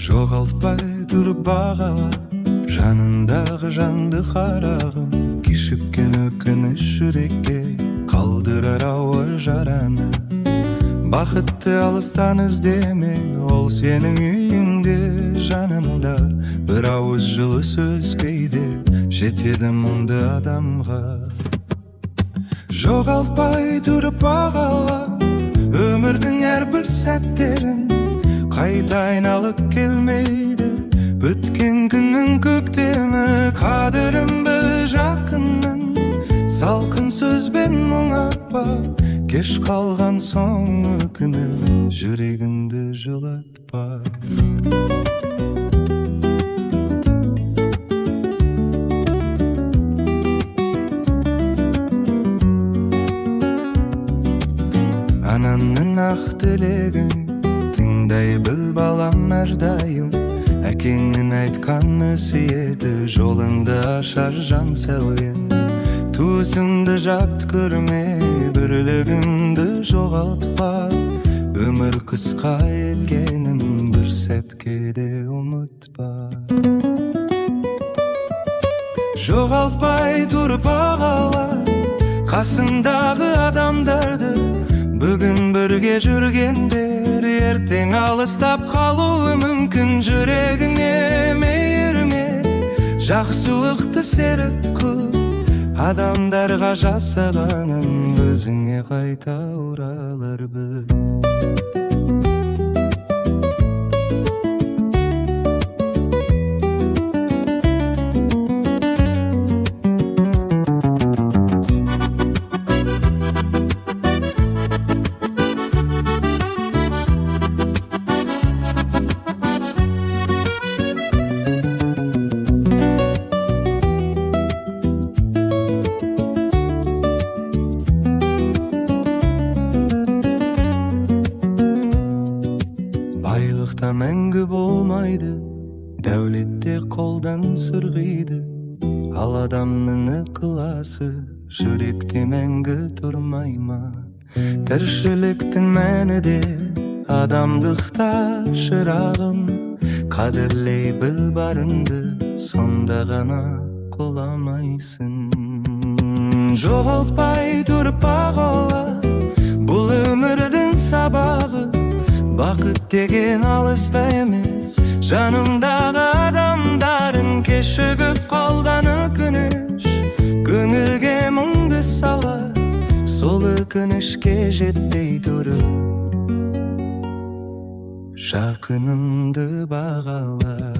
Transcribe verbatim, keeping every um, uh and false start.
Жоғалтпай тұрып бағала жанындағы жанды қарағым, кешіккен өкініш жүрекке қалдырар ауыр жараны. Бақытты алыстан іздеме, ол сенің үйіңде жанымда. Бір ауыз жылы сөз кейде жетеді мұңды адамға. Жоғалтпай тұрып бағала өмірдің әрбір сәттерін, қайта айналып келмейді өткен күннің көктемі. Қадірім бір жақынның салқын сөзбен мұңаппа, кеш қалған соң өкініп жүрегіңді жылатпа. Анаңның ақ тілегін тыңдай біл балам әрдайым, әкеңнің айтқан өсиеті жолыңды ашар жан сәулем. Туысыңды жат көрме, бірлігіңді жоғалтпа, өмір қысқа елгенін бір сәтке де ұмытпа. Жоғалтпай тұрып бағала қасыңдағы адамдарды, бүгін бірге жүргендер ертең алыстап қалуы мүмкін. Жүрегіңе мейірме, жақсылықты серік қыл, адамдарға жасағаның өзіңе қайта оралар бір. Байлықта мәңгі болмайды, дәулетте қолдан сырғиды, ал адамның ықыласы жүректе мәңгі тұрмай ма? Тіршіліктің мәні де адамдықта шырағым, қадірлей біл барыңды, сонда ғана құламайсың. Жоғалтпай тұрып бағала бұл өмірдің сабағы, бақыт деген алыста емес, жанымдағы адамдарын кешігіп қалдан өкініш, көңілге мұңды сала, сол өкінішке жетпей тұрып жақыныңды бағала.